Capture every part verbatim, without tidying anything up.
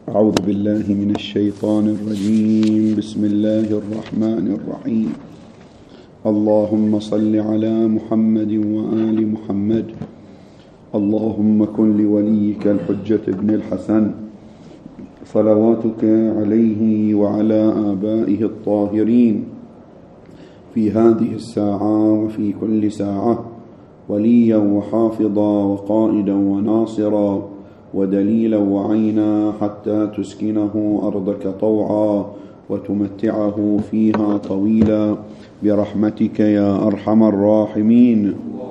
أعوذ بالله من الشيطان الرجيم. بسم الله الرحمن الرحيم. اللهم صل على محمد وآل محمد. اللهم كن لوليك الحجة ابن الحسن صلواتك عليه وعلى آبائه الطاهرين في هذه الساعة وفي كل ساعة وليا وحافظا وقائدا وناصرا ودليلا وعينا حتى تسكنه أرضك طوعا وتمتعه فيها طويلا برحمتك يا أرحم الراحمين.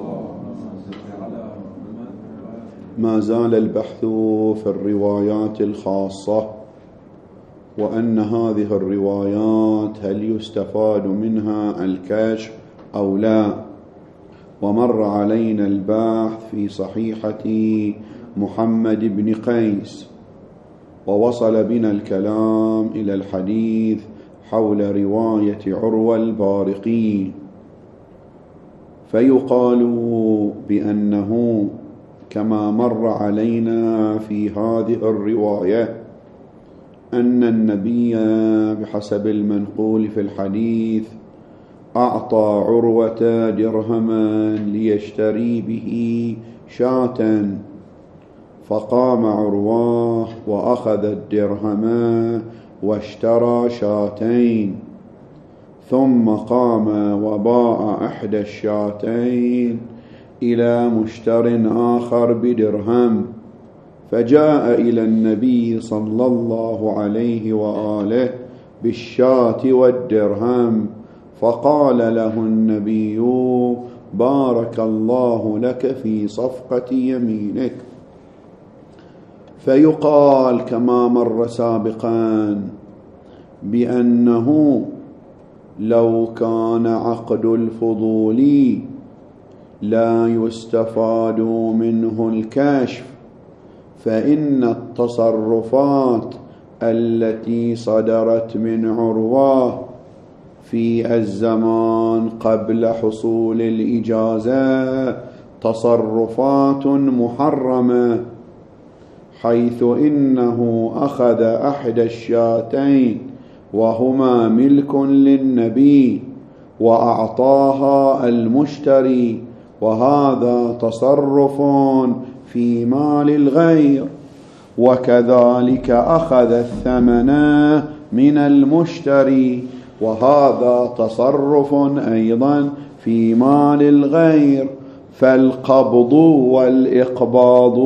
ما زال البحث في الروايات الخاصة، وأن هذه الروايات هل يستفاد منها الكشف أو لا، ومر علينا البحث في صحيحة محمد بن قيس، ووصل بنا الكلام إلى الحديث حول رواية عروة البارقي، فيقال بأنه كما مر علينا في هذه الرواية أن النبي بحسب المنقول في الحديث أعطى عروة درهما ليشتري به شاة، فقام عروة وأخذ الدرهما واشترى شاتين، ثم قام وباع إحدى الشاتين إلى مشتر آخر بدرهم، فجاء إلى النبي صلى الله عليه وآله بالشاة والدرهم، فقال له النبي: بارك الله لك في صفقة يمينك. فيقال كما مر سابقا بأنه لو كان عقد الفضول لا يستفاد منه الكشف، فإن التصرفات التي صدرت من عروة في الزمان قبل حصول الإجازة تصرفات محرمة، حيث إنه أخذ أحد الشاتين وهما ملك للنبي وأعطاها المشتري، وهذا تصرف في مال الغير، وكذلك أخذ الثمن من المشتري، وهذا تصرف أيضا في مال الغير، فالقبض والإقباض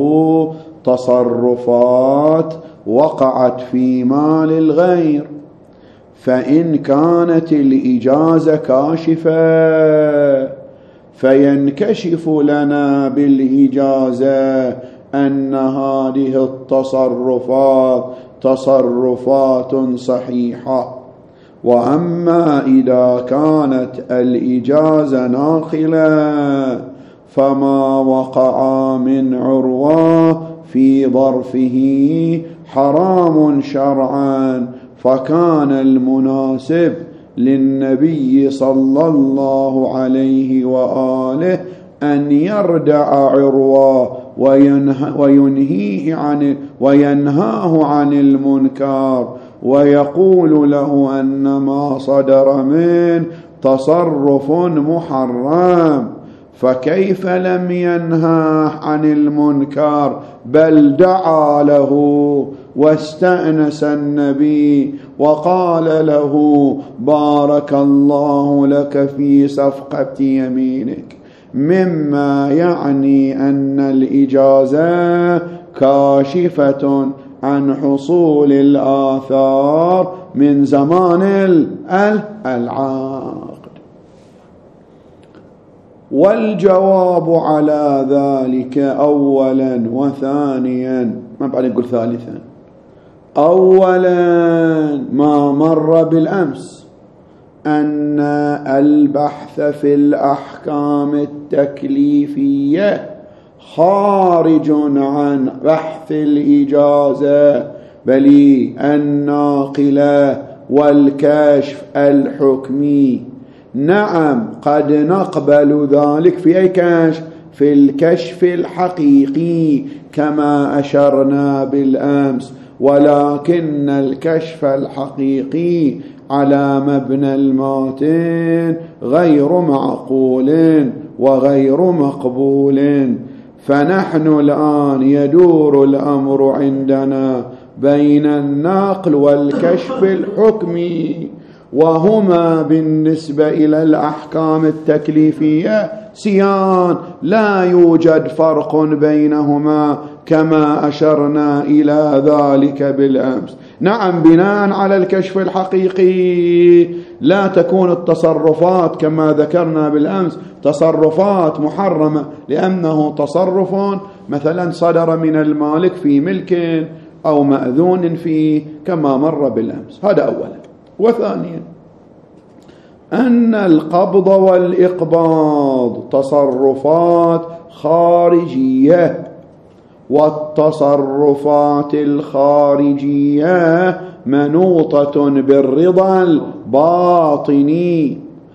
تصرفات وقعت في مال الغير. فإن كانت الإجازة كاشفة فينكشف لنا بالإجازة أن هذه التصرفات تصرفات صحيحة، وأما إذا كانت الإجازة ناقلة فما وقع من عروة في ظرفه حرام شرعا، فكان المناسب للنبي صلى الله عليه وآله أن يردع عروة وينهيه عن وينهاه عن المنكر، ويقول له أن ما صدر من تصرف محرم، فكيف لم ينهاه عن المنكر بل دعا له واستأنس النبي وقال له: بارك الله لك في صفقة يمينك، مما يعني أن الإجازة كاشفة عن حصول الآثار من زمان العقد. والجواب على ذلك أولا وثانيا، ما بعد نقول ثالثا، أولا ما مر بالأمس أن البحث في الأحكام التكليفية خارج عن بحث الإجازة، بل الناقلة والكشف الحكمي. نعم قد نقبل ذلك في أي كشف؟ في الكشف الحقيقي كما أشرنا بالأمس، ولكن الكشف الحقيقي على مبنى الماتن غير معقول وغير مقبول. فنحن الآن يدور الأمر عندنا بين النقل والكشف الحكمي، وهما بالنسبة إلى الأحكام التكليفية سيان، لا يوجد فرق بينهما كما أشرنا إلى ذلك بالأمس. نعم، بناء على الكشف الحقيقي لا تكون التصرفات كما ذكرنا بالأمس تصرفات محرمة، لأنه تصرف مثلا صدر من المالك في ملك أو مأذون فيه كما مر بالأمس. هذا أولا. وثانيا أن القبض والإقباض تصرفات خارجية، والتصرفات الخارجية منوطة بالرضا الباطني.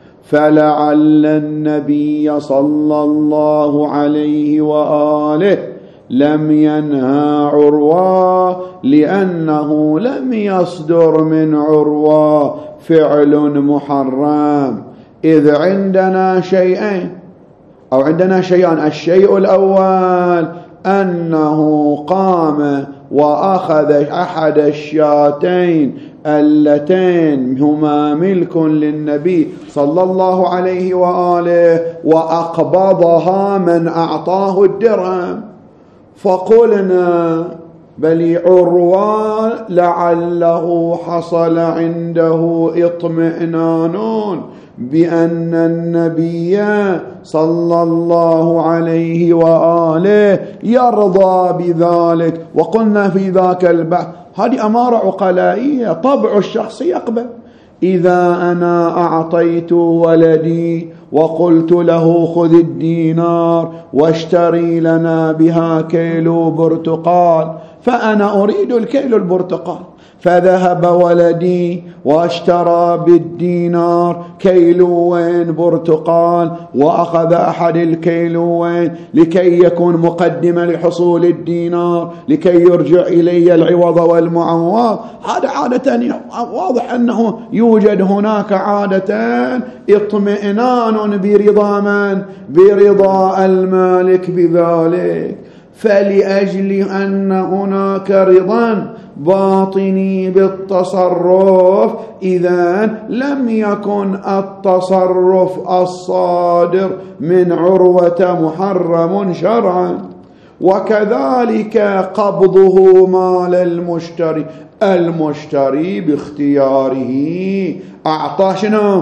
فلعل النبي صلى الله عليه وآله لم ينهى عروة لأنه لم يصدر من عروة فعل محرم، إذ عندنا شيئين أو عندنا شيئان. الشيء الأول أنه قام وأخذ أحد الشاتين اللتين هما ملك للنبي صلى الله عليه وآله وأقبضها من أعطاه الدرهم، فقلنا بل عروة لعله حصل عنده اطمئنان بأن النبي صلى الله عليه وآله يرضى بذلك. وقلنا في ذاك البحث هذه أمارة عقلائية، طبع الشخص يقبل. إذا أنا أعطيت ولدي وقلت له خذ الدينار واشتري لنا بها كيلو برتقال، فأنا أريد الكيلو البرتقال، فذهب ولدي واشترى بالدينار كيلوين برتقال وأخذ أحد الكيلوين لكي يكون مقدمة لحصول الدينار لكي يرجع إلي العوض والمعوض. هذا عادة واضح أنه يوجد هناك عادة اطمئنان برضا من؟ برضا المالك بذلك. فلأجل أن هناك رضا باطني بالتصرف، إذن لم يكن التصرف الصادر من عروة محرم شرعا. وكذلك قبضه مال المشتري، المشتري باختياره أعطاه شنو؟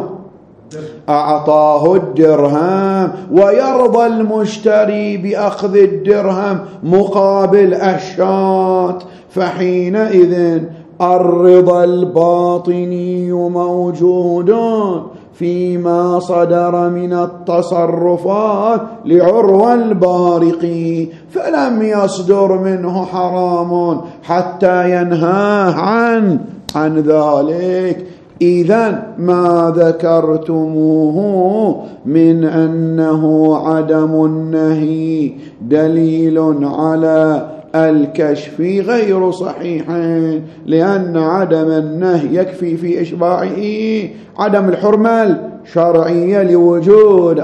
أعطاه الدرهم، ويرضى المشتري بأخذ الدرهم مقابل الشاة، فحينئذ الرضا الباطني موجود فيما صدر من التصرفات لعروة البارقي، فلم يصدر منه حرام حتى ينهاه عن عن ذلك. إذن ما ذكرتموه من أنه عدم النهي دليل على الكشف غير صحيح، لأن عدم النهي يكفي في إشباعه عدم الحرمة الشرعية لوجود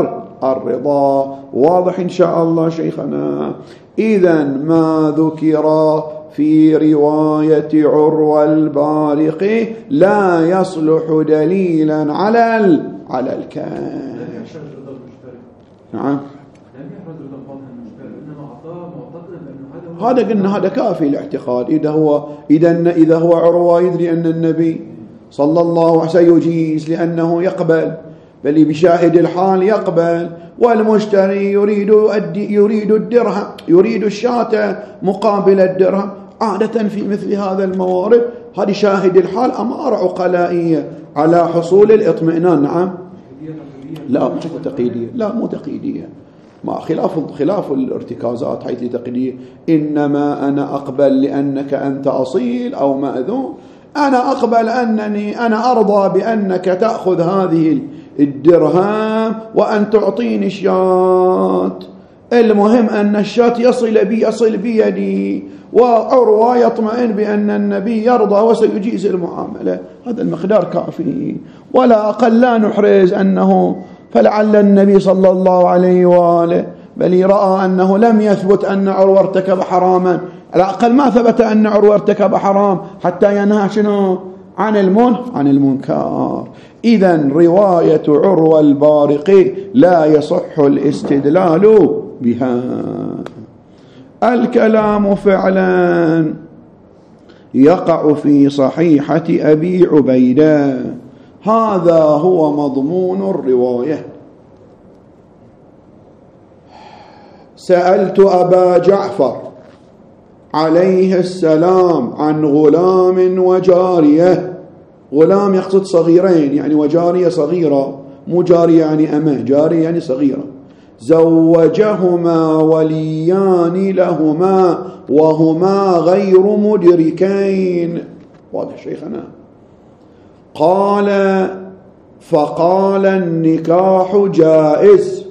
الرضا. واضح إن شاء الله شيخنا؟ إذن ما ذكر في رواية عروة البارقي لا يصلح دليلا على على الكشف. نعم، هذا قلنا هذا كافي الاعتقاد. إذا هو إذا إذا هو عروة يدري أن النبي صلى الله عليه وسلم سيجيز لأنه يقبل، بل بشاهد الحال يقبل، والمشتري يريد يريد الدرهم، يريد الشاة مقابل الدرهم. عادة في مثل هذا الموارد هذه شاهد الحال أمارة عقلائية على حصول الإطمئنان. نعم، لا مو تقييدية، لا مو تقييدية، ما خلاف خلاف الارتكازات حيث تقييدية. إنما أنا أقبل لأنك أنت أصيل أو مأذون، أنا أقبل أنني أنا أرضى بأنك تأخذ هذه الدرهم وأن تعطيني شاة. المهم أن الشاة يصل بي يصل بيدي، وعروة يطمئن بأن النبي يرضى وسيجيز المعاملة. هذا المقدار كافي ولا أقل. لا نحرز أنه فلعل النبي صلى الله عليه وآله بل رأى أنه لم يثبت أن عروة ارتكب حراما، على الأقل ما ثبت أن عروة ارتكب حرام حتى ينهى شنو عن المن عن المنكر. إذن رواية عروة البارقي لا يصح الاستدلال بها. الكلام فعلا يقع في صحيحة أبي عبيدة، هذا هو مضمون الرواية. سألت أبا جعفر عليه السلام عن غلام وجارية، غلام يقصد صغيرين يعني، وجارية صغيرة، مو جارية يعني أمه، جارية يعني صغيرة، زوجهما وليان لهما وهما غير مدركين. واضح شيخنا؟ قال فقال النكاح جائز،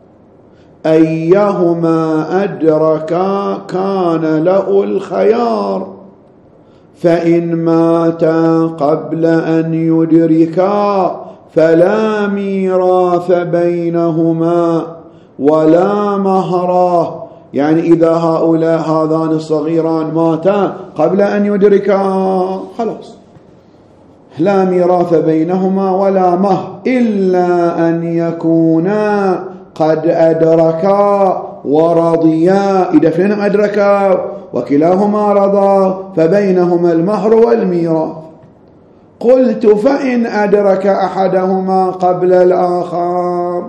أيهما أدركا كان له الخيار، فإن ماتا قبل أن يدركا فلا ميراث بينهما ولا مهرا. يعني إذا هؤلاء هذان الصغيران ماتا قبل أن يدركا خلاص لا ميراث بينهما ولا مهر، إلا أن يكونا قد أدركا ورضيا. إذا فينهم أدركا وكلاهما رضا فبينهما المهر والميراث. قلت فإن أدرك أحدهما قبل الآخر؟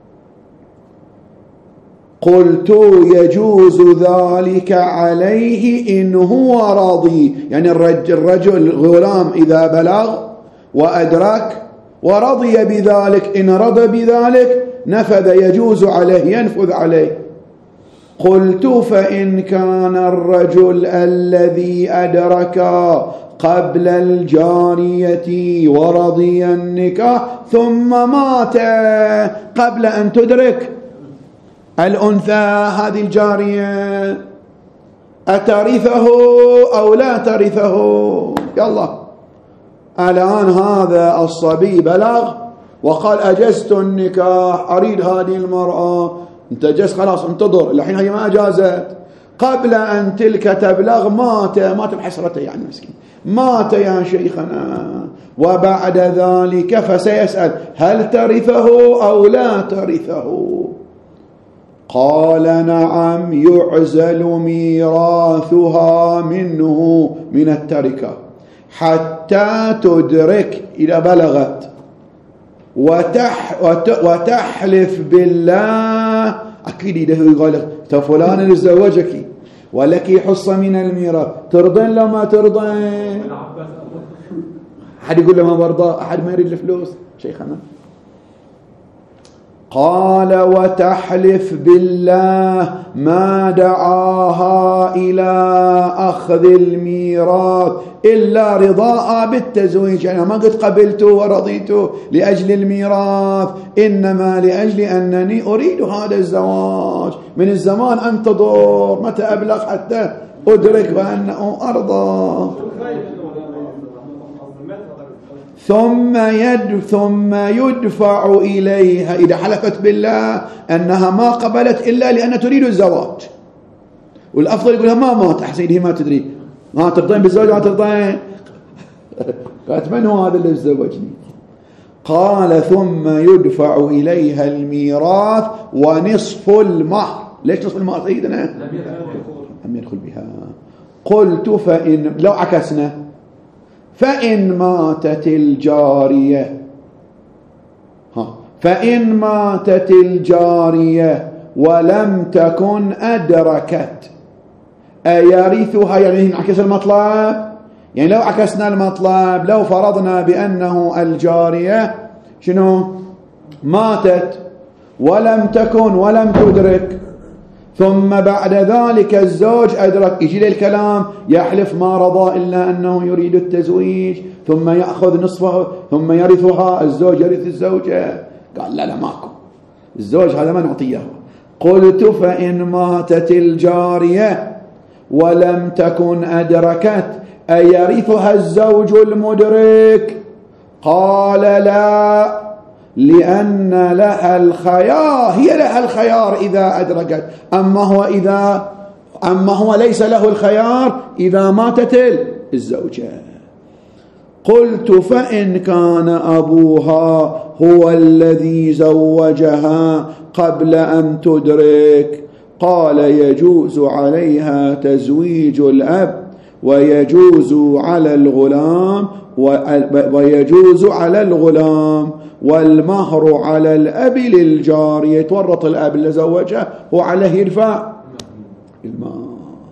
قلت يجوز ذلك عليه إن هو راضي. يعني الرجل, الرجل الغلام إذا بلغ وأدرك ورضي بذلك، إن رضى بذلك نفذ، يجوز عليه ينفذ عليه. قلت فإن كان الرجل الذي أدرك قبل الجارية ورضي النكاح ثم مات قبل أن تدرك الأنثى هذه الجارية، أترثه أو لا ترثه؟ يلا الآن هذا الصبي بلغ وقال أجزت النكاح، أريد هذه المرأة، انت جزت خلاص انتظر، الحين هي ما أجازت، قبل أن تلك تبلغ مات، مات بحسرته يعني مسكين، مات يا شيخنا، وبعد ذلك فسيسأل هل ترثه أو لا ترثه؟ قال نعم يعزل ميراثها منه من التركة حتى تدرك إذا بلغت، وتح وتحلف بالله، أكيد إذا يقول لك فلان يتزوجك ولك حصة من الميراث، ترضين لو ما ترضين؟ أحد يقول له ما برضى، أحد ما يريد الفلوس شيخنا. قال وتحلف بالله ما دعاها إلى أخذ الميراث إلا رضاء بالتزويج، يعني ما قد قبلت ورضيت لأجل الميراث، إنما لأجل أنني أريد هذا الزواج، من الزمان أنتظر متى أبلغ حتى أدرك بأنه أرضى. ثم يد ثم يدفع إليها إذا حلفت بالله أنها ما قبلت إلا لأنها تريد الزواج، والأفضل يقولها ما مات، أحسن هي ما تدري، ما ترضين بالزواج ما ترضين، قالت من هو هذا اللي زوجني؟ قال ثم يدفع إليها الميراث ونصف المهر. ليش نصف المهر سيدنا؟ لم يدخل بها. قلت فإن لو عكسنا، فإن ماتت الجارية ها فإن ماتت الجارية ولم تكن أدركت أيرثها؟ يعني نعكس المطلب، يعني لو عكسنا المطلب، لو فرضنا بأنه الجارية شنو ماتت ولم تكن ولم تدرك، ثم بعد ذلك الزوج أدرك، يجي للكلام يحلف ما رضى إلا أنه يريد التزويج، ثم يأخذ نصفه ثم يرثها، الزوج يرث الزوجة. قال لا لا ماكو، الزوج هذا ما نعطيه. قلت فإن ماتت الجارية ولم تكن أدركت أيرثها الزوج المدرك؟ قال لا، لأن لها الخيار، هي لها الخيار إذا أدركت، أما هو إذا أما هو ليس له الخيار إذا ماتت الزوجة. قلت فإن كان أبوها هو الذي زوجها قبل أن تدرك؟ قال يجوز عليها تزويج الأب ويجوز على الغلام ويجوز على الغلام والمهر على الأب للجارية. يتورط الأب اللي زوجها وعليه يدفع المهر.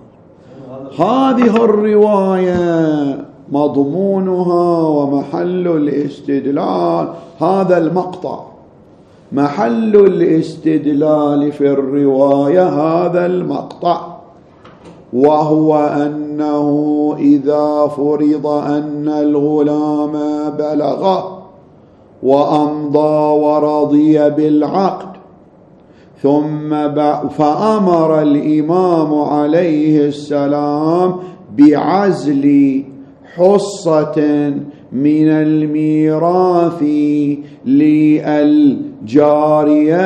هذه الرواية مضمونها ومحل الاستدلال هذا المقطع، محل الاستدلال في الرواية هذا المقطع، وهو أنه إذا فرض أن الغلام بلغ وأمضى ورضي بالعقد ثم فأمر الإمام عليه السلام بعزل حصة من الميراث للجارية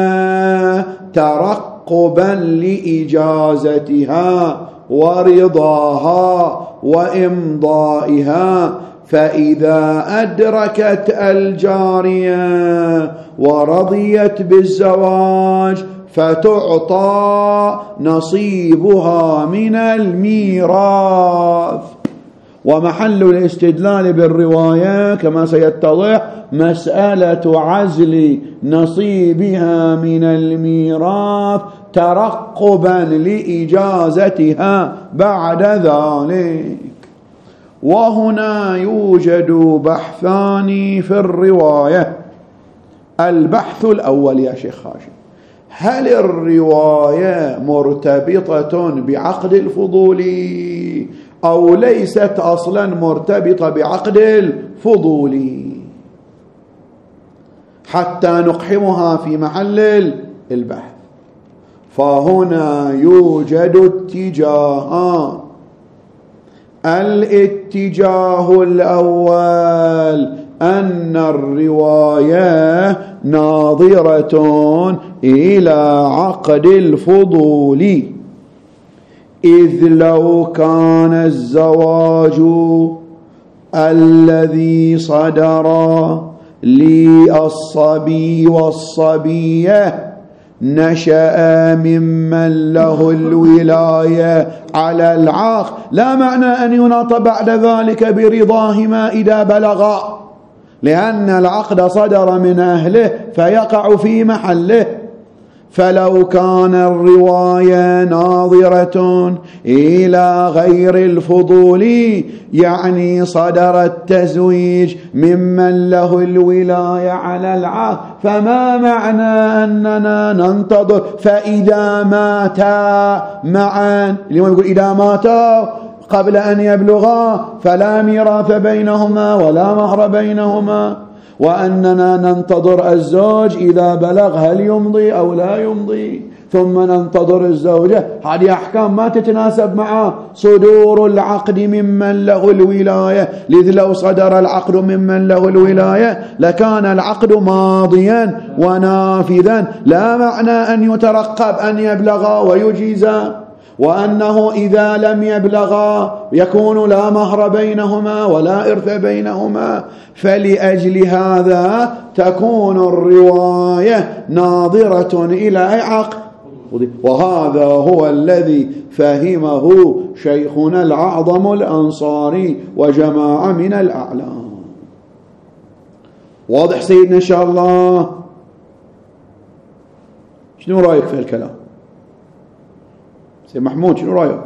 ترقبا لإجازتها ورضاها وإمضائها، فإذا أدركت الجارية ورضيت بالزواج فتعطى نصيبها من الميراث. ومحل الاستدلال بالرواية كما سيتضح مسألة عزل نصيبها من الميراث ترقبا لإجازتها بعد ذلك. وهنا يوجد بحثان في الرواية. البحث الأول يا شيخ هاشم، هل الرواية مرتبطة بعقد الفضولي أو ليست أصلا مرتبطة بعقد الفضولي، حتى نقحمها في محل البحث؟ فهنا يوجد اتجاهان. الاتجاه الأول أن الرواية ناظرة إلى عقد الفضول، إذ لو كان الزواج الذي صدر للصبي والصبية نشأ ممن له الولاية على العقد، لا معنى أن يناط بعد ذلك برضاهما إذا بلغا، لأن العقد صدر من أهله فيقع في محله. فلو كان الرواية ناظرة إلى غير الفضول، يعني صدر التزويج ممن له الولاية على العقد، فما معنى أننا ننتظر فإذا ماتا معا؟ اليوم يقول إذا ماتا قبل أن يبلغا فلا ميراث بينهما ولا مهر بينهما، وأننا ننتظر الزوج إذا بلغ هل يمضي أو لا يمضي، ثم ننتظر الزوجة. هذه أحكام ما تتناسب مع صدور العقد ممن له الولاية، لذ لو صدر العقد ممن له الولاية لكان العقد ماضيا ونافذا، لا معنى أن يترقب أن يبلغا ويجيزا، وأنه إذا لم يبلغا يكون لا مهر بينهما ولا إرث بينهما. فلأجل هذا تكون الرواية ناظرة إلى عقد، وهذا هو الذي فهمه شيخنا الأعظم الأنصاري وجماعة من الأعلام. واضح سيدنا إن شاء الله؟ شنو رأيك في الكلام سيد محمود؟ شنو رأيك؟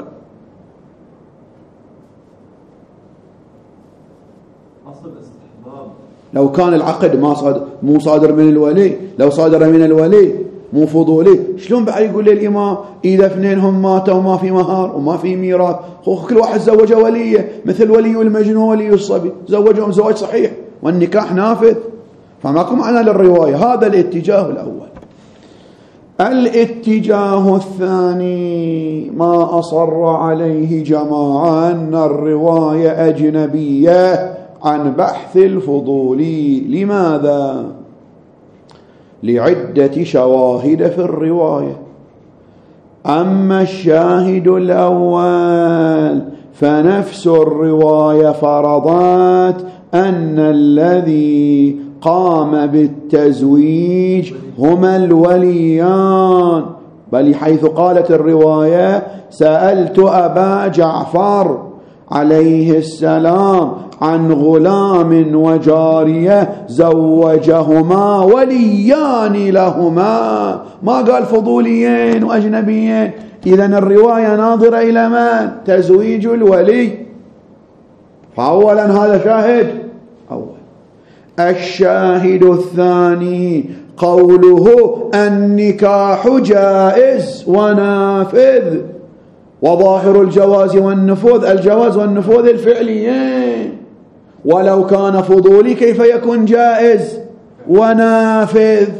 لو كان العقد ما صادر مو صادر من الولي، لو صادر من الولي مو فضولي، شلون بعد يقول لي الإمام إذا اثنينهم ماتوا وما في مهار وما في ميراث، كل واحد زوج وليه مثل ولي المجنون ولي الصبي، زوجهم زواج صحيح والنكاح نافذ، فماكو معنى للرواية. هذا الاتجاه الأول. الاتجاه الثاني ما أصر عليه جماعة أن الرواية أجنبية عن بحث الفضولي. لماذا؟ لعدة شواهد في الرواية. أما الشاهد الأول فنفس الرواية فرضت أن الذي قام بالتزويج هما الوليان، بل حيث قالت الرواية سألت أبا جعفر عليه السلام عن غلام وجارية زوجهما وليان لهما، ما قال فضوليين وأجنبيين. إذن الرواية ناظرة إلى من؟ تزويج الولي. فأولا هذا شاهد أول. الشاهد الثاني قوله النكاح جائز ونافذ، وظاهر الجواز والنفوذ الجواز والنفوذ الفعليين، ولو كان فضولي كيف يكون جائز ونافذ؟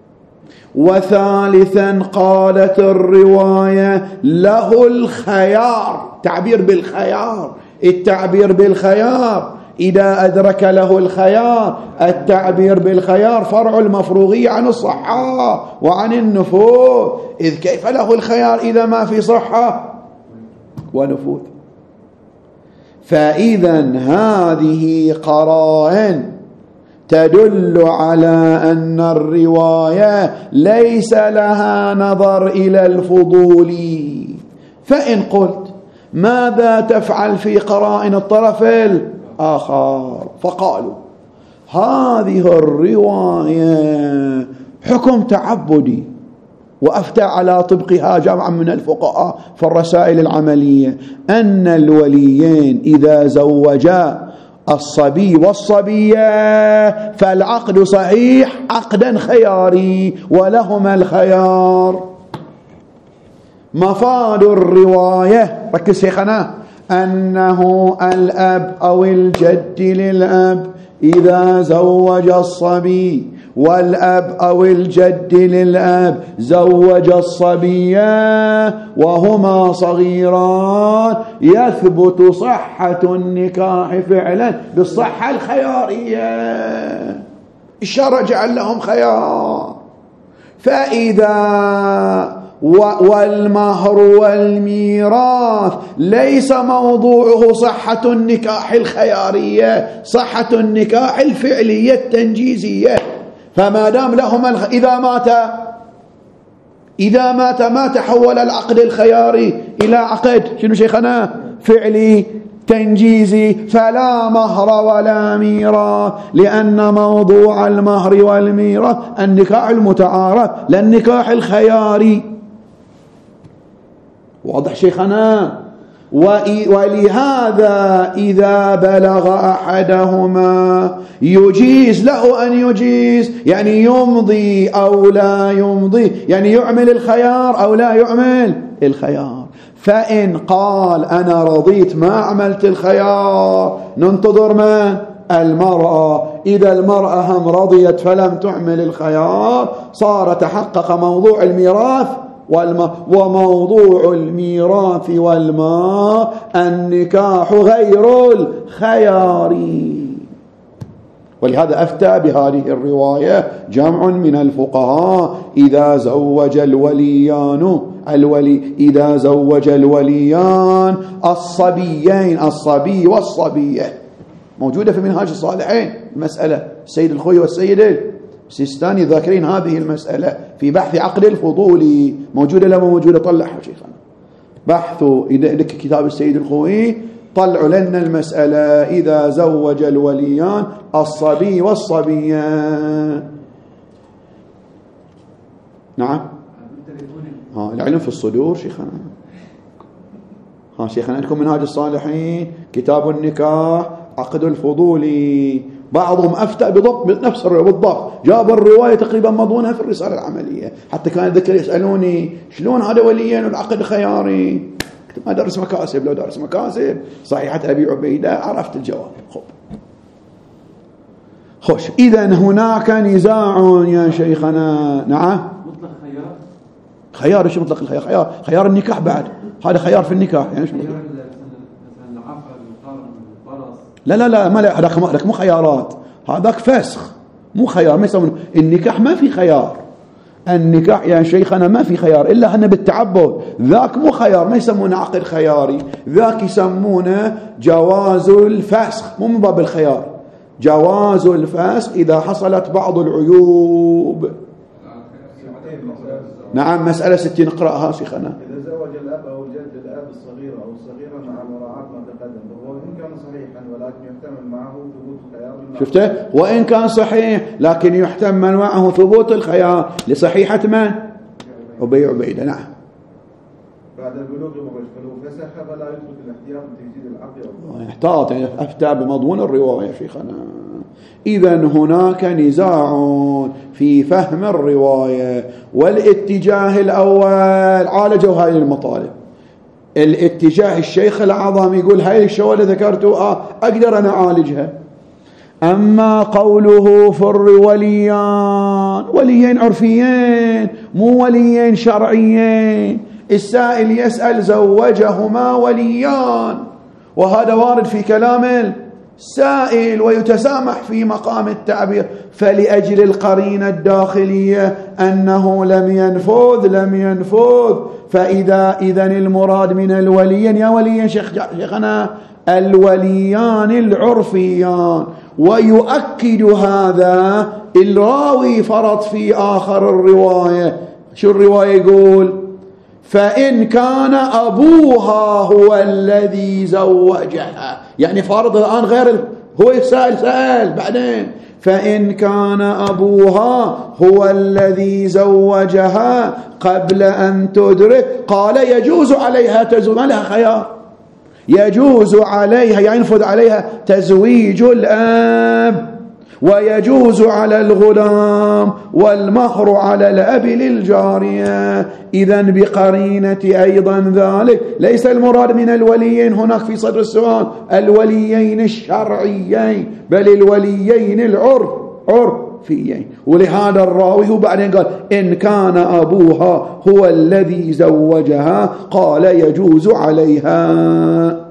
وثالثا قالت الرواية له الخيار، تعبير بالخيار. التعبير بالخيار إذا أدرك له الخيار، التعبير بالخيار فرع المفروغية عن الصحة وعن النفوذ، إذ كيف له الخيار إذا ما في صحة ونفوذ؟ فإذا هذه قرائن تدل على أن الرواية ليس لها نظر إلى الفضول. فإن قلت ماذا تفعل في قرائن الطرف الآخر؟ فقالوا هذه الرواية حكم تعبدي، وأفتى على طبقها جمع من الفقهاء في الرسائل العملية أن الوليين إذا زوجا الصبي والصبية فالعقد صحيح عقدا خياري ولهما الخيار. مفاد الرواية ركز شيخنا أنه الأب أو الجد للأب إذا زوج الصبي والأب أو الجد للأب زوج الصبية وهما صغيران يثبت صحة النكاح فعلا بالصحة الخيارية. الشرع جعل لهم خيار. فإذا والمهر والميراث ليس موضوعه صحة النكاح الخيارية، صحة النكاح الفعلية التنجيزية. فما دام لهم الخ... إذا مات إذا مات ما تحول العقد الخياري إلى عقد شنو شيخنا؟ فعلي تنجيزي، فلا مهر ولا ميراث، لأن موضوع المهر والميراث النكاح المتعارف لا النكاح الخياري. واضح شيخنا؟ ولهذا إذا بلغ أحدهما يجيز له أن يجيز، يعني يمضي أو لا يمضي، يعني يعمل الخيار أو لا يعمل الخيار. فإن قال أنا رضيت ما عملت الخيار ننتظر من؟ المرأة. إذا المرأة هم رضيت فلم تعمل الخيار صار تحقق موضوع الميراث والماء، وموضوع الميراث والماء النكاح غير الخياري. ولهذا أفتى بهذه الرواية جمع من الفقهاء إذا زوج الوليان الولي إذا زوج الوليان الصبيين الصبي والصبية، موجودة في منهاج الصالحين المسألة، السيد الخوي والسيد السيستاني ذاكرين هذه المسألة في بحث عقد الفضولي، موجودة لما موجودة طلعها شيخنا، بحثوا لك كتاب السيد الخوي طلعوا لنا المسألة إذا زوج الوليان الصبي والصبية. نعم ها العلم في الصدور شيخنا. ها شيخنا عندكم منهاج الصالحين كتاب النكاح عقد الفضولي، بعضهم أفتى بضبط بنفس الرواية بالضبط، جاب الرواية تقريبا مضمونها في الرسالة العملية. حتى كان ذكر يسألوني شلون هذا وليين والعقد خياري، ما درس مكاسب، لو درس مكاسب صحيحة أبي عبيدة عرفت الجواب. خب خوش إذن هناك نزاع يا شيخنا. نعم مطلق خيار خيار شو مطلق الخيار؟ خيار خيار النكاح بعد، هذا خيار في النكاح يعني شو مطلق؟ لا لا لا ما لا هذاك مو خيارات، هذاك فسخ مو خيار. ما يسمونه النكاح، ما في خيار. النكاح يا شيخنا ما في خيار إلا هن بالتعبد، ذاك مو خيار، ما يسمونه عقد خياري، ذاك يسمونه جواز الفسخ، مو من باب الخيار. جواز الفسخ إذا حصلت بعض العيوب. نعم مسألة ستين نقرأها شيخنا. إذا زوج الأب أو الجد الأب الصغير أو الصغيرة مع مراعاة ما تقدم، وإن كان صحيحا ولكن يحتمل معه ثبوت الخيار. شفته؟ وإن كان صحيح لكن يحتمل معه ثبوت الخيار لصحيحة من؟ أبي عبيدة. نعم. بعد البلوغ فلو فسخ فلا يترك الاحتياط لتجديد العقد. احتاط يعني أفتى بمضمون الرواية شيخنا. إذا هناك نزاع في فهم الرواية، والاتجاه الأول عالجوا هذه المطالب. الاتجاه الشيخ العظام يقول هاي الشوال اللي ذكرته آه أقدر أنا أعالجها. أما قوله فر وليان، وليين عرفيين مو وليين شرعيين. السائل يسأل زوجهما وليان، وهذا وارد في كلام السائل ويتسامح في مقام التعبير، فلأجل القرينة الداخلية أنه لم ينفذ لم ينفذ فإذا إذن المراد من الوليين يا وليين شيخنا الوليان العرفيان. ويؤكد هذا الراوي فرض في آخر الرواية. شو الرواية يقول؟ فإن كان أبوها هو الذي زوجها، يعني فارض الآن غير ال... هو يسأل سأل بعدين فإن كان أبوها هو الذي زوجها قبل أن تدرك قال يجوز عليها تزوج، ما لها خيار، يجوز عليها ينفذ عليها تزويج الأب، ويجوز على الغلام، والمهر على الأب للجارية. إذن بقرينة أيضا ذلك ليس المراد من الوليين هناك في صدر السؤال الوليين الشرعيين، بل الوليين العرف عرفيين. ولهذا الراوي بعدين قال إن كان أبوها هو الذي زوجها قال يجوز عليها.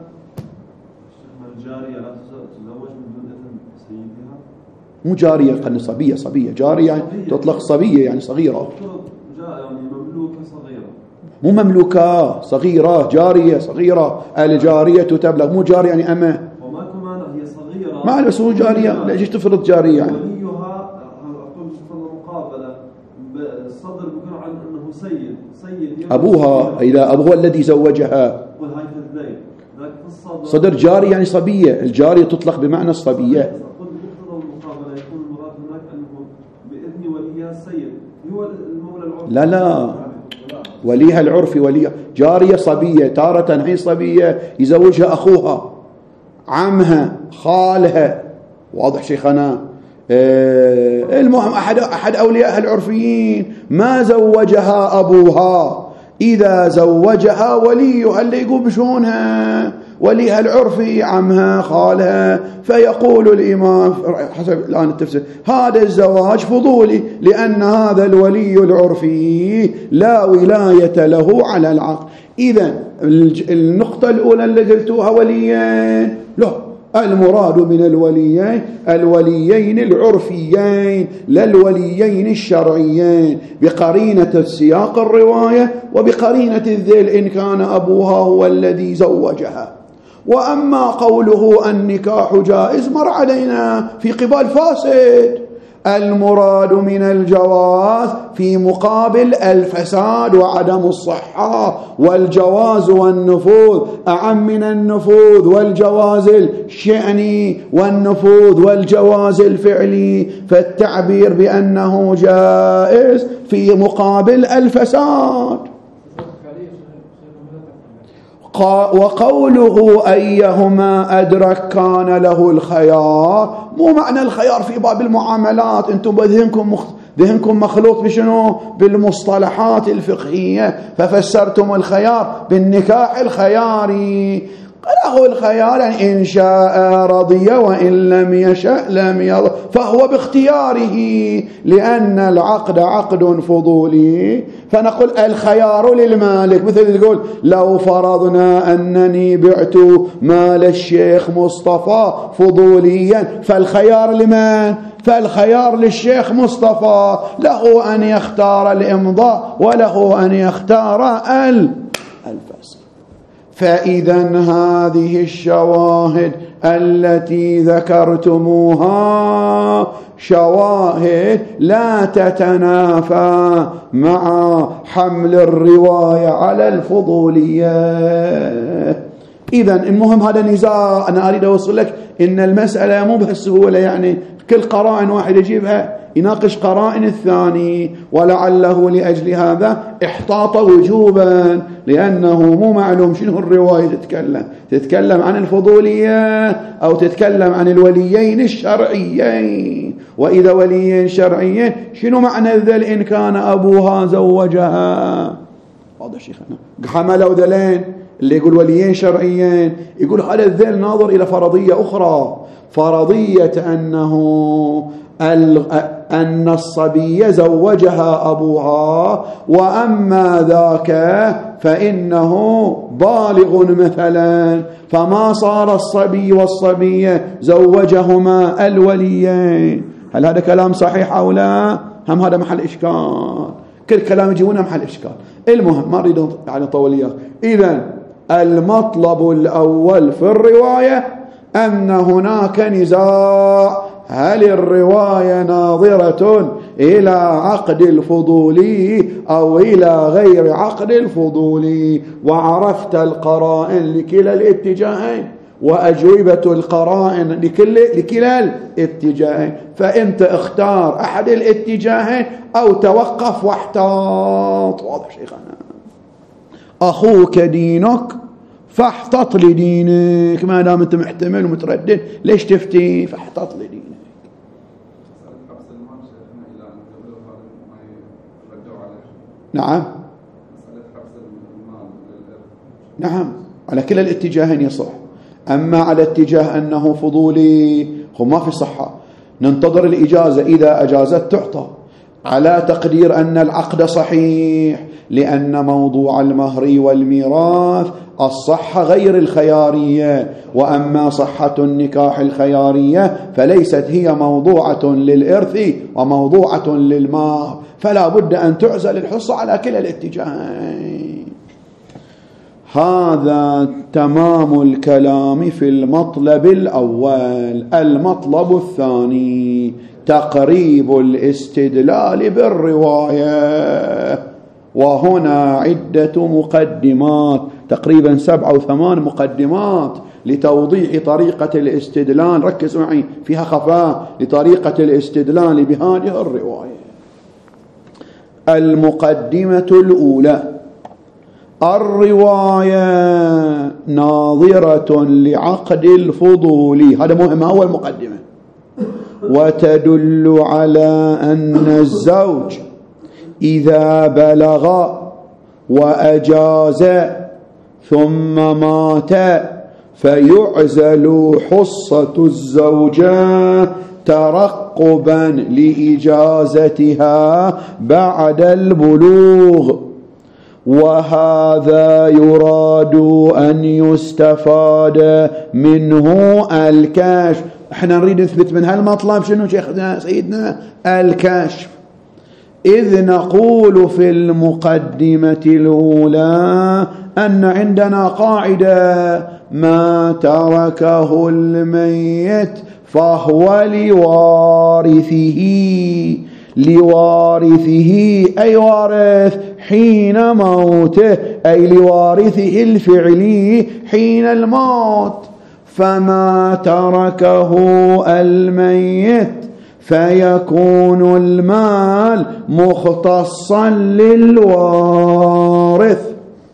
مو جارية قلنا صبية، صبية جارية يعني تطلق صبية يعني صغيرة، يعني مملوكة صغيرة، مو مملوكة صغيرة، جارية صغيرة. الجارية تبلغ، مو جارية يعني أمه، وما كمان هي صغيرة ما بس هو جارية، ليش تفرض جارية يعني؟ وليها أقول في المقابلة الصدر بيكون عن أنه سيد سيد أبوها إذا أبوها الذي زوجها، والهاي الذيل ذاك صدر جاري يعني صبية، الجارية تطلق بمعنى الصبية. لا لا وليها العرفي وليها جارية صبية، تارة هي صبية يزوجها أخوها عمها خالها، واضح شيخنا؟ آه المهم أحد, أحد أولياء العرفيين ما زوجها أبوها، إذا زوجها وليها اللي يقول بشونها وليها العرفي عمها خالها، فيقول الإمام حسب الآن التفسير هذا الزواج فضولي لأن هذا الولي العرفي لا ولاية له على العقد. إذن النقطة الأولى اللي قلتوها وليين، لا المراد من الوليين الوليين العرفيين لا الوليين الشرعيين، بقرينة السياق الرواية وبقرينة الذيل إن كان أبوها هو الذي زوجها. وأما قوله النكاح جائز مر علينا في قبال فاسد، المراد من الجواز في مقابل الفساد وعدم الصحة، والجواز والنفوذ أعم من النفوذ والجواز الشأني والنفوذ والجواز الفعلي، فالتعبير بأنه جائز في مقابل الفساد. وقوله أيهما أدرك كان له الخيار، مو معنى الخيار في باب المعاملات، انتم بذهنكم مخ... ذهنكم مخلوط بشنو؟ بالمصطلحات الفقهية، ففسرتم الخيار بالنكاح الخياري. له الخيار، يعني إن شاء رضي وإن لم يشأ لم يرضى، فهو باختياره، لأن العقد عقد فضولي. فنقول الخيار للمالك، مثل تقول لو فرضنا أنني بعت مال الشيخ مصطفى فضوليا، فالخيار لمن؟ فالخيار للشيخ مصطفى، له أن يختار الإمضاء وله أن يختار الفصل. فإذا هذه الشواهد التي ذكرتموها شواهد لا تتنافى مع حمل الرواية على الفضولية. إذن المهم هذا نزاع، أنا أريد أوصل لك إن المسألة مو بهالسهولة، يعني كل قرائن واحد يجيبها يناقش قرائن الثاني، ولعله لأجل هذا احتاط وجوبا، لأنه مو معلوم شنو الرواية تتكلم، تتكلم عن الفضولية أو تتكلم عن الوليين الشرعيين. وإذا وليين شرعيين شنو معنى ذل إن كان أبوها زوجها؟ هذا شيخنا حملوا ذلين، اللي يقول وليين شرعيين يقول هذا الذل ناظر إلى فرضية أخرى، فرضية أنه أن الصبية زوجها أبوها، وأما ذاك فإنه بالغ مثلا، فما صار الصبي والصبية زوجهما الوليين. هل هذا كلام صحيح أو لا؟ هم هذا محل إشكال، كل كلام يجيبونه محل إشكال. المهم ما أريد يعني طول إياه. إذن المطلب الأول في الرواية أن هناك نزاع، هل الرواية ناظرة إلى عقد الفضولي أو إلى غير عقد الفضولي؟ وعرفت القرائن لكلا الاتجاهين وأجوبة القرائن لكل لكلا الاتجاهين، فأنت اختار أحد الاتجاهين أو توقف واحتاط. واضح شيخنا؟ أخوك دينك فاحتط لدينك، ما دام أنت محتمل ومتردد ليش تفتي؟ فاحتط لدينك. نعم نعم على كلا الاتجاهين يصح. أما على اتجاه أنه فضولي هو ما في صحة، ننتظر الإجازة، إذا أجازت تعطى، على تقدير أن العقد صحيح، لأن موضوع المهر والميراث الصحة غير الخيارية، وأما صحة النكاح الخيارية فليست هي موضوعة للإرث وموضوعة للمهر، فلا بد أن تعزل الحصة على كلا الاتجاهين. هذا تمام الكلام في المطلب الأول. المطلب الثاني تقريب الاستدلال بالرواية، وهنا عدة مقدمات، تقريبا سبع أو ثمان مقدمات لتوضيح طريقة الاستدلال، ركز معي فيها خفاء، لطريقة الاستدلال بهذه الرواية. المقدمة الأولى: الرواية ناظرة لعقد الفضول، هذا مهم، أول مقدمة، وتدل على أن الزوج إذا بلغ وأجاز ثم مات فيعزل حصة الزوجة ترقبا لإجازتها بعد البلوغ، وهذا يراد أن يستفاد منه الكشف. احنا نريد نثبت من هالمطلب شنو شيخنا سيدنا؟ الكشف. إذ نقول في المقدمة الأولى أن عندنا قاعدة: ما تركه الميت فهو لوارثه. لوارثه أي وارث حين موته، أي لوارثه الفعلي حين الموت. فما تركه الميت فيكون المال مختصا للوارث.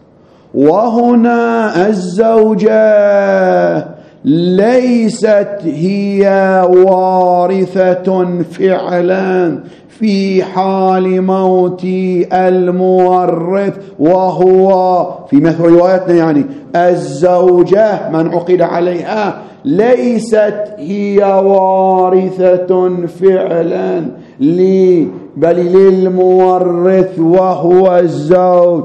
وهنا الزوجة ليست هي وارثة فعلا في حال موت المورث وهو في مثل روايتنا يعني الزوجة من عقد عليها ليست هي وارثة فعلا لي بل للمورث وهو الزوج،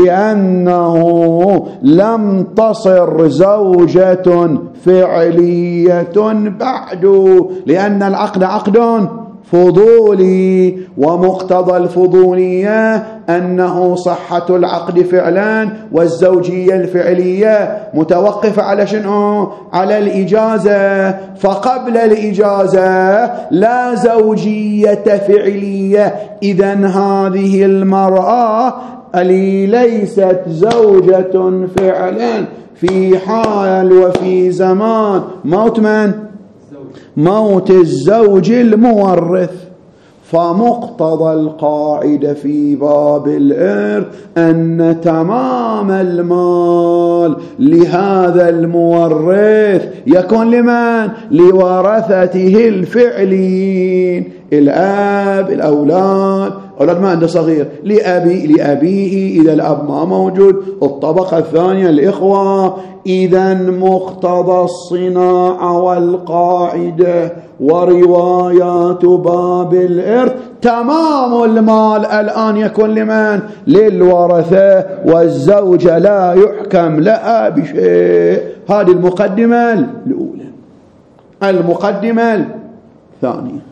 لأنه لم تصر زوجة فعلية بعد، لأن العقد عقد فضولي، ومقتضى الفضولية أنه صحة العقد فعلا والزوجية الفعلية متوقفة على شنو؟ على الإجازة، فقبل الإجازة لا زوجية فعلية. إذن هذه المرأة اللي ليست زوجة فعلا في حال وفي زمان موت من؟ موت الزوج المورث. فمقتضى القاعدة في باب الإرث أن تمام المال لهذا المورث يكون لمن؟ لورثته الفعليين، الأب، الأولاد، أولاد ما عنده صغير، لأبي لأبيه إذا الأب ما موجود، الطبقة الثانية الإخوة. إذن مقتضى الصناعة والقاعدة وروايات باب الإرث تمام المال الآن يكون لمن؟ للورثة، والزوجة لا يحكم لها بشيء. هذه المقدمة الأولى. المقدمة الثانية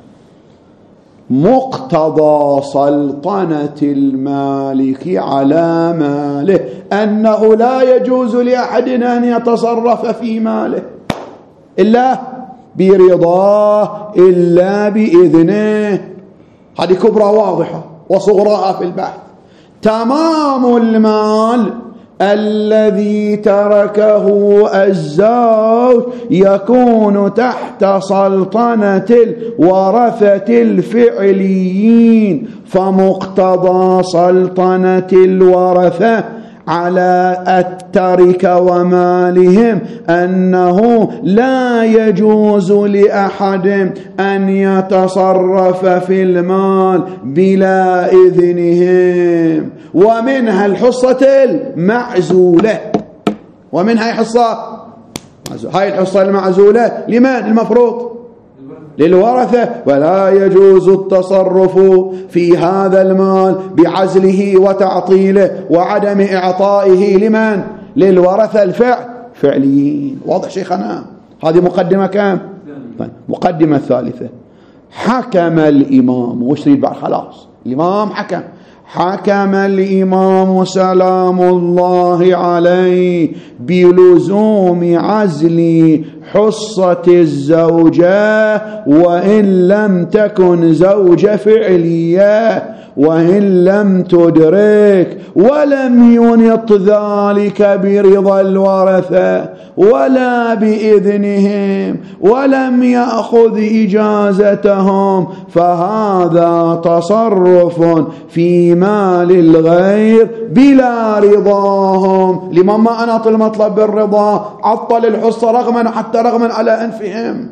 مقتضى سلطنة المالك على ماله أنه لا يجوز لأحد أن يتصرف في ماله إلا برضاه إلا بإذنه. هذه كبرى واضحة وصغراها في البحث. تمام المال الذي تركه الزوج يكون تحت سلطنة الورثة الفعليين، فمقتضى سلطنة الورثة على التركة ومالهم أنه لا يجوز لأحد أن يتصرف في المال بلا إذنهم. ومنها الحصة المعزولة، ومنها حصة هاي الحصة المعزولة لمن؟ المفروض للورثة، ولا يجوز التصرف في هذا المال بعزله وتعطيله وعدم إعطائه لمن؟ للورثة الفعل فعليين. واضح شيخنا؟ هذه مقدمة كام؟ طيب. مقدمة الثالثة حكم الإمام، وش يريد بعد؟ خلاص الإمام حكم. حكم الإمام سلام الله عليه بلزوم عزل حصة الزوجة وإن لم تكن زوجة فعلية، وإن لم تدرك، ولم ينط ذلك برضا الورثة ولا بإذنهم ولم يأخذ إجازتهم، فهذا تصرف في مال الغير بلا رضاهم. لمن ما أناط المطلب بالرضا عطل الحصة رغما حتى رغما على أنفهم.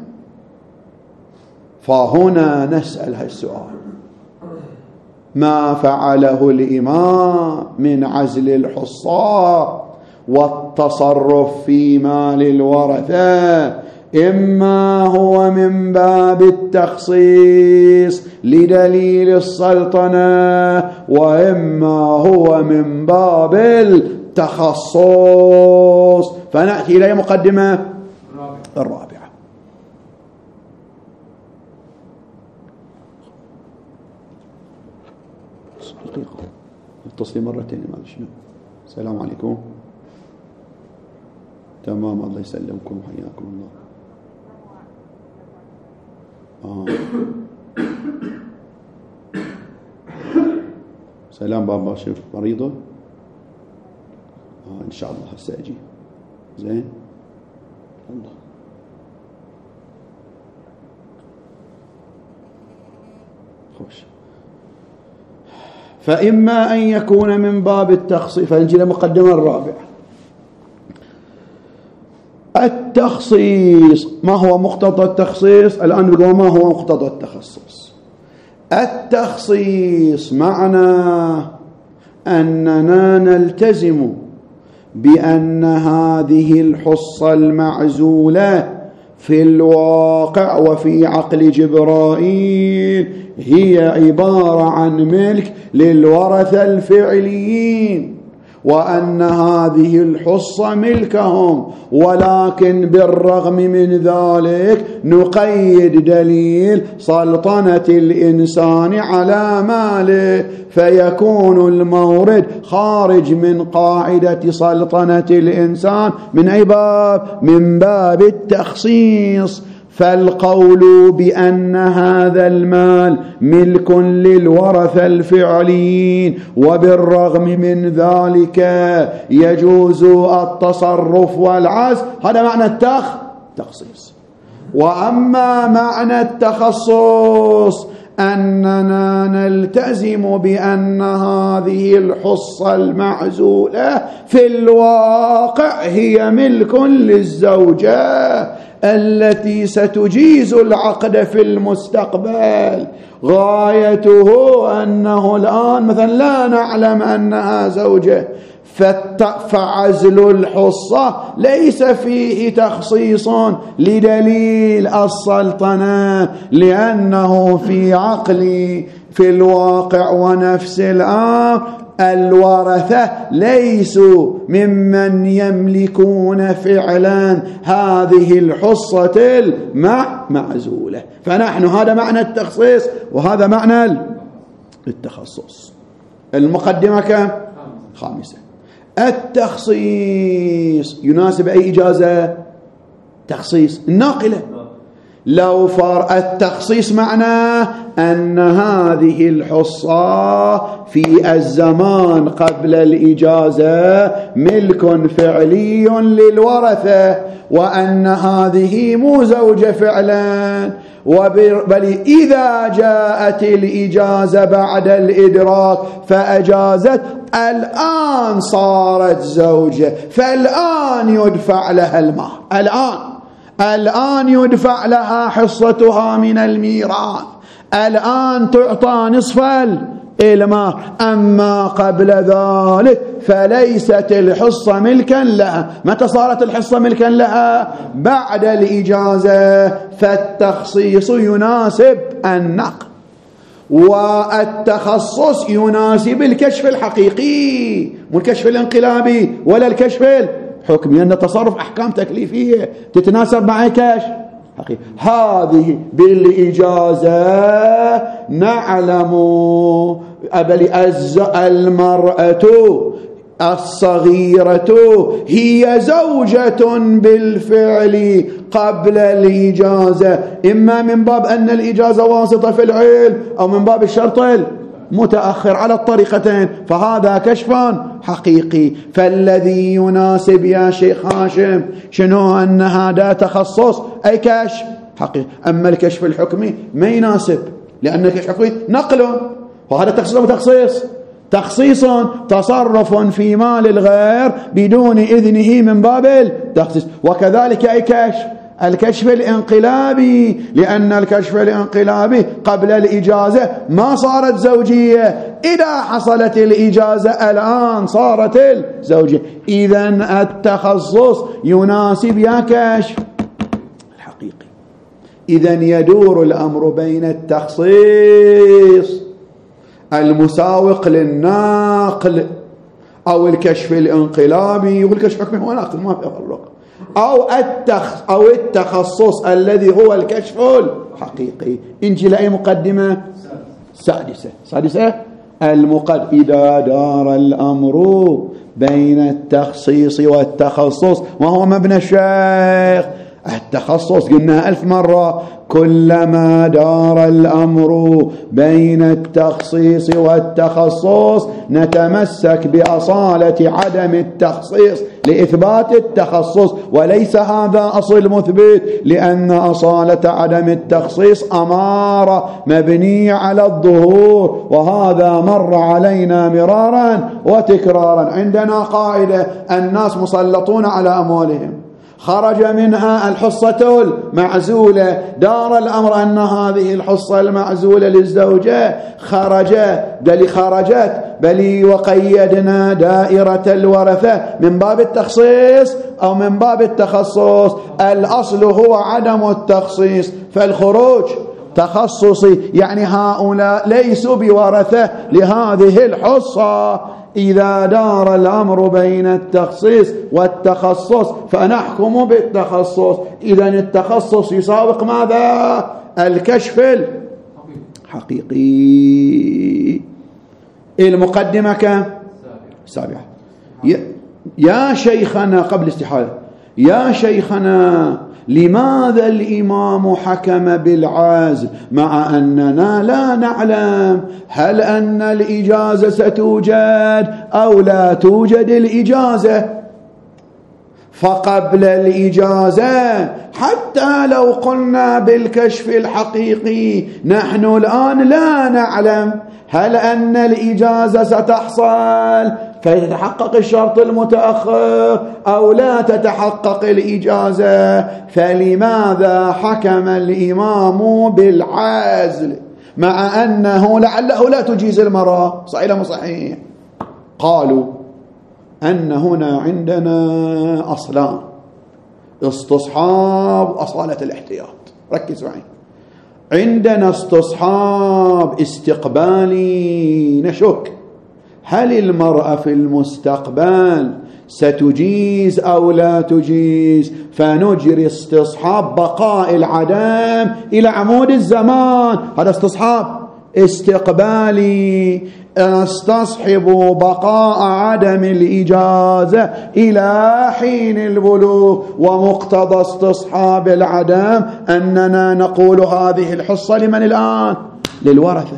فهنا نسأل هالسؤال: ما فعله الإمام من عزل الحصة والتصرف في مال الورثة إما هو من باب التخصيص لدليل السلطنة، وإما هو من باب التخصص. فنأتي إلى مقدمة الرابعة. دقيقة اتصلي مرتين ما شنو. السلام عليكم. تمام، الله يسلمكم وحياكم الله. آه. سلام بابا، شوف مريضة. آه إن شاء الله هسه أجي. زين الله. خوش. فإما أن يكون من باب التخصيص. فنجي للمقدمة الرابعة. التخصيص، ما هو مقتضى التخصيص؟ الآن نقول ما هو مقتضى التخصص. التخصيص معناه أننا نلتزم بأن هذه الحصة المعزولة في الواقع وفي عقل جبرائيل هي عبارة عن ملك للورثة الفعليين، وأن هذه الحصة ملكهم، ولكن بالرغم من ذلك نقيد دليل سلطنة الإنسان على ماله، فيكون المورد خارج من قاعدة سلطنة الإنسان من أي باب؟ من باب التخصيص. فالقول بأن هذا المال ملك للورثة الفعليين وبالرغم من ذلك يجوز التصرف والعزل، هذا معنى التخصيص. وأما معنى التخصص أننا نلتزم بأن هذه الحصة المعزولة في الواقع هي ملك للزوجة التي ستجيز العقد في المستقبل، غايته أنه الآن مثلا لا نعلم أنها زوجة، فعزل الحصة ليس فيه تخصيص لدليل السلطنة، لأنه في عقلي في الواقع ونفس الأمر الورثة ليسوا ممن يملكون فعلا هذه الحصة المعزولة. فنحن هذا معنى التخصيص وهذا معنى التخصص. المقدمة كم؟ خامسة. التخصيص يناسب أي إجازة؟ تخصيص الناقلة. لو فار التخصيص معناه أن هذه الحصة في الزمان قبل الإجازة ملك فعلي للورثة، وأن هذه مو زوجة فعلا، بل إذا جاءت الإجازة بعد الإدراك فأجازت الآن صارت زوجة، فالآن يدفع لها المال، الآن الآن يدفع لها حصتها من الميراث، الآن تعطى نصف المال. أما قبل ذلك فليست الحصة ملكا لها. متى صارت الحصة ملكا لها؟ بعد الإجازة. فالتخصيص يناسب النقل، والتخصص يناسب الكشف الحقيقي، مو الكشف الانقلابي ولا الكشف الحكمي، لأن التصرف أحكام تكليفية تتناسب مع كشف حقيقي. هذه بالإجازة نعلم أبل المرأة الصغيرة هي زوجة بالفعل قبل الإجازة، إما من باب أن الإجازة واسطة في العلم أو من باب الشرط متأخر، على الطريقتين، فهذا كشف حقيقي. فالذي يناسب يا شيخ هاشم شنو؟ أن هذا تخصص أي كشف حقيقي. أما الكشف الحكمي ما يناسب، لأن الكشف الحكمي نقل، وهذا تخصيص وتخصيص تخصيص تصرف في مال الغير بدون إذنه من باب التخصيص. وكذلك أي كشف الكشف الانقلابي، لأن الكشف الانقلابي قبل الإجازة ما صارت زوجية، إذا حصلت الإجازة الآن صارت الزوجية. إذن التخصص يناسب يا كشف الحقيقي. إذن يدور الأمر بين التخصيص المساوق للناقل أو الكشف الانقلابي والكشف الحكمي هو ناقل، ما في فرق، أو التخ أو التخصص الذي هو الكشف الحقيقي. انجي لأي مقدمة سادسة سادسة المقد إذا دار الأمر بين التخصيص والتخصص، وهو مبنى الشيخ التخصص قلنا ألف مرة، كلما دار الأمر بين التخصيص والتخصص نتمسك بأصالة عدم التخصيص لإثبات التخصص، وليس هذا أصل مثبت، لأن أصالة عدم التخصيص أمارة مبنية على الظهور، وهذا مر علينا مرارا وتكرارا. عندنا قاعدة: الناس مسلطون على أموالهم، خرج منها الحصة المعزولة، دار الأمر أن هذه الحصة المعزولة للزوجة خرج بل خرجت بل وقيدنا دائرة الورثة من باب التخصيص أو من باب التخصص. الأصل هو عدم التخصيص، فالخروج تخصصي، يعني هؤلاء ليسوا بورثة لهذه الحصة. إذا دار الأمر بين التخصيص والتخصص فنحكم بالتخصص. إذن التخصص يساوق ماذا؟ الكشف الحقيقي. المقدمة كم؟ سابعة. يا شيخنا قبل استحالة، يا شيخنا لماذا الإمام حكم بالعزل مع أننا لا نعلم هل أن الإجازة ستوجد أو لا توجد الإجازة؟ فقبل الإجازة حتى لو قلنا بالكشف الحقيقي نحن الآن لا نعلم هل أن الإجازة ستحصل فيتحقق الشرط المتأخر أو لا تتحقق الإجازة. فلماذا حكم الإمام بالعزل مع أنه لعله لا تجيز المرأة؟ صحيح مو صحيح؟ قالوا أن هنا عندنا أصلان: استصحاب وأصالة الاحتياط. ركزوا معي. عندنا استصحاب استقبالي، نشك هل المرأة في المستقبل ستجيز أو لا تجيز، فنجري استصحاب بقاء العدم إلى عمود الزمان. هذا استصحاب استقبالي، استصحب بقاء عدم الإجازة إلى حين البلوغ. ومقتضى استصحاب العدم أننا نقول هذه الحصة لمن الآن؟ للورثة.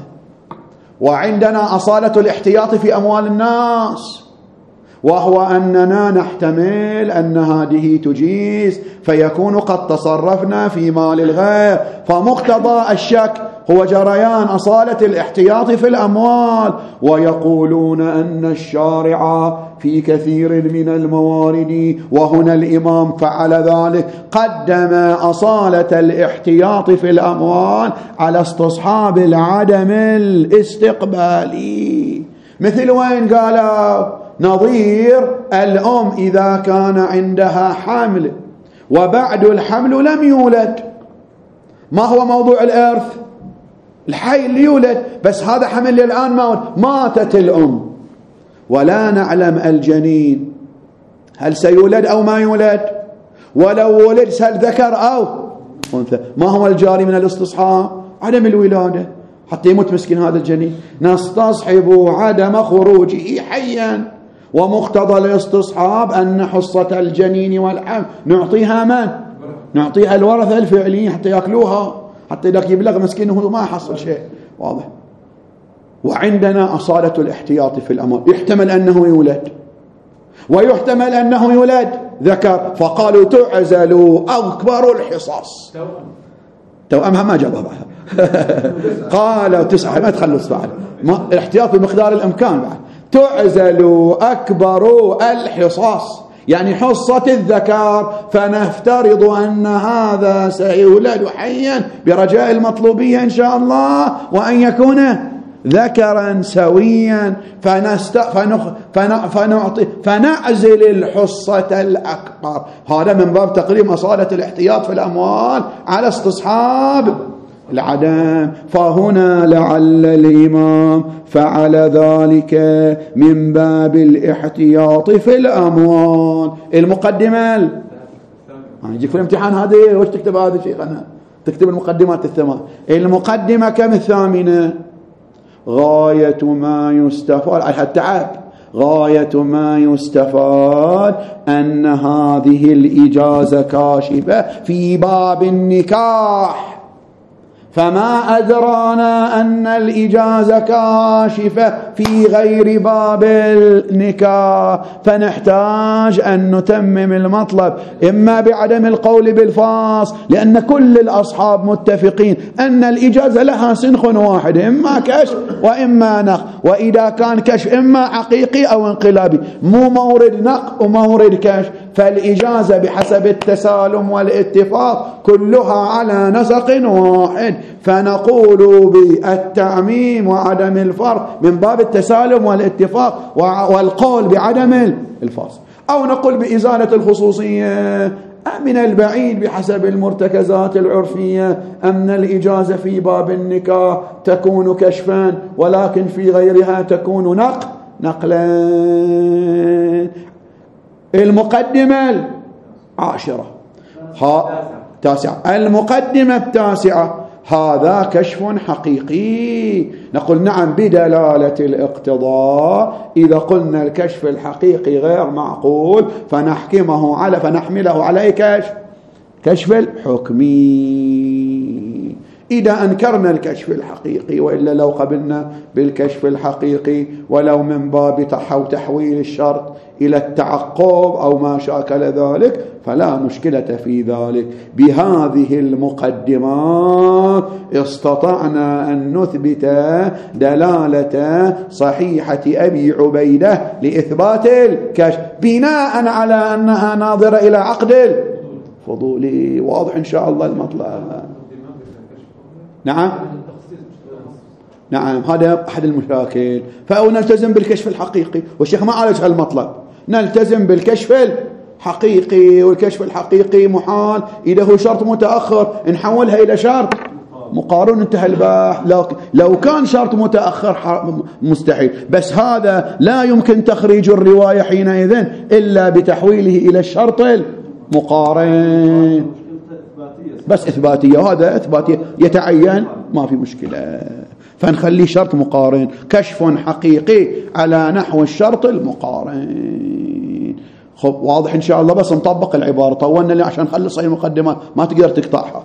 وعندنا أصالة الاحتياط في أموال الناس، وهو أننا نحتمل أن هذه تجيز فيكون قد تصرفنا في مال الغير. فمقتضى الشك هو جريان أصالة الاحتياط في الأموال. ويقولون أن الشارع في كثير من الموارد، وهنا الإمام فعل ذلك، قدم أصالة الاحتياط في الأموال على استصحاب العدم الاستقبالي. مثل وين قالوا؟ نظير الأم إذا كان عندها حمل وبعد الحمل لم يولد، ما هو موضوع الإرث؟ الحي اللي يولد، بس هذا حمل الآن موت، ماتت الأم ولا نعلم الجنين هل سيولد أو ما يولد، ولو ولد هل ذكر أو أنثى. ما هو الجاري من الاستصحاب؟ عدم الولادة حتى يموت مسكين هذا الجنين. نستصحب عدم خروجه حيا. ومقتضى الاستصحاب أن حصة الجنين والحمل نعطيها من؟ نعطيها الورثة الفعليين حتى يأكلوها، حتى إذا يبلغ مسكينه ما حصل شيء. واضح. وعندنا أصالة الاحتياط في الأمر، يحتمل أنه يولد ويحتمل أنه يولد ذكر، فقالوا تعزلوا أكبر الحصص. توأمها ما جابها بعد. قالوا تسعة، ما تخلص بعد، الاحتياط بمقدار الإمكان بعد. تعزلوا أكبر الحصص يعني حصة الذكر، فنفترض أن هذا سيولد حيا برجاء المطلوبية إن شاء الله، وأن يكون ذكرا سويا. فنست... فنخ... فن... فنعطي... فنعزل الحصة الأكبر. هذا من باب تقريم أصالة الاحتياط في الأموال على استصحاب العدم. فهنا لعل الإمام فعل ذلك من باب الاحتياط في الأموال. المقدمة يجيك في الامتحان هذه، وش تكتب هذا شيخنا؟ تكتب المقدمات الثمان. المقدمة كم الثامنة؟ غاية ما يستفاد التعب غاية ما يستفاد أن هذه الإجازة كاشفة في باب النكاح، فما أدرانا أن الإجازة كاشفة في غير باب النكاح، فنحتاج أن نتمم المطلب إما بعدم القول بالفاص، لأن كل الأصحاب متفقين أن الإجازة لها سنخ واحد، إما كشف وإما نخ. وإذا كان كشف إما حقيقي أو انقلابي مو مورد نقل ومورد كشف، فالإجازة بحسب التسالم والاتفاق كلها على نسق واحد، فنقول بالتعميم وعدم الفرق من باب التسالم والاتفاق، والقول بعدم الفصل، أو نقول بإزالة الخصوصية. من البعيد بحسب المرتكزات العرفية أن الإجازة في باب النكاح تكون كشفا، ولكن في غيرها تكون نقل نقلا. المقدمة العاشرة ها تاسعة المقدمة التاسعة هذا كشف حقيقي. نقول نعم بدلالة الاقتضاء. إذا قلنا الكشف الحقيقي غير معقول فنحكمه على فنحمله على كشف كشف الحكمي. إذا أنكرنا الكشف الحقيقي، وإلا لو قبلنا بالكشف الحقيقي ولو من باب تحويل الشرط إلى التعقب أو ما شاكل ذلك فلا مشكلة في ذلك. بهذه المقدمات استطعنا أن نثبت دلالة صحيحة أبي عبيدة لإثبات الكشف بناء على أنها ناظرة إلى عقد الفضولي. واضح إن شاء الله المطلب؟ نعم نعم هذا أحد المشاكل. فأو نلتزم بالكشف الحقيقي، والشيخ ما عالج هالمطلب، نلتزم بالكشف الحقيقي، والكشف الحقيقي محال إذا هو شرط متأخر نحولها إلى شرط مقارن انتهى الباح. لو, لو كان شرط متأخر مستحيل، بس هذا لا يمكن تخريج الرواية حينئذ إلا بتحويله إلى الشرط المقارن. بس إثباتية، وهذا إثباتية يتعين ما في مشكلة، فنخلي شرط مقارن، كشف حقيقي على نحو الشرط المقارن. خب واضح إن شاء الله؟ بس نطبق العبارة، طولنا لي عشان نخلص هاي المقدمة ما تقدر تقطعها.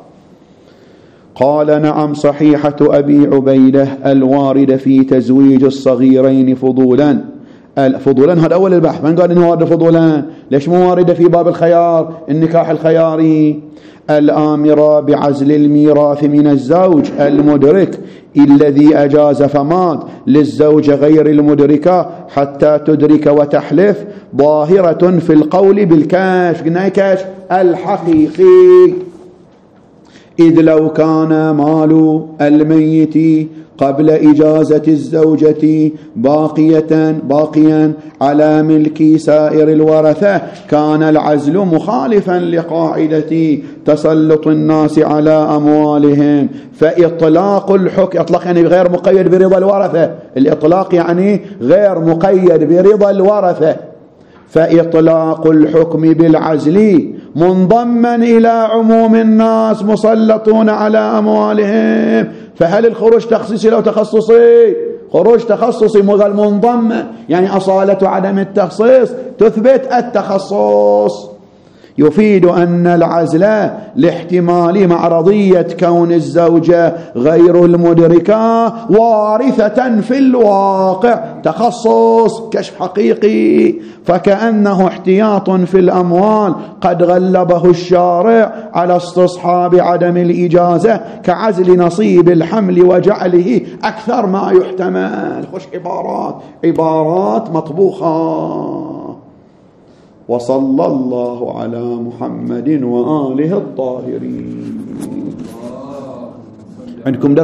قال نعم صحيحة أبي عبيدة الواردة في تزويج الصغيرين فضولا. فضولا هذا أول البحث، من قال إنه واردة فضولا؟ ليش مو واردة في باب الخيار النكاح الخياري؟ الآمرة بعزل الميراث من الزوج المدرك الذي أجاز فمات للزوجة غير المدركة حتى تدرك وتحلف ظاهرة في القول بالكشف. قلنا كشف الحقيقي، إذ لو كان مال الميت قبل إجازة الزوجة باقية باقيا على ملك سائر الورثة كان العزل مخالفا لقاعدة تسلط الناس على أموالهم. فإطلاق الحكم، إطلاق يعني غير مقيد برضا الورثة، الإطلاق يعني غير مقيد برضا الورثة، فإطلاق الحكم بالعزل منضما إلى عموم الناس مسلطون على أموالهم. فهل الخروج تخصيصي لو تخصصي؟ خروج تخصصي مغل منضم، يعني أصالة عدم التخصيص تثبت التخصص. يفيد أن العزل لاحتمال معرضية كون الزوجة غير المدركة وارثة في الواقع تخصص كشف حقيقي، فكأنه احتياط في الأموال قد غلبه الشارع على استصحاب عدم الإجازة كعزل نصيب الحمل وجعله أكثر ما يحتمل. خوش عبارات عبارات مطبوخة. وصلى الله على محمد وآله الطاهرين. عندكم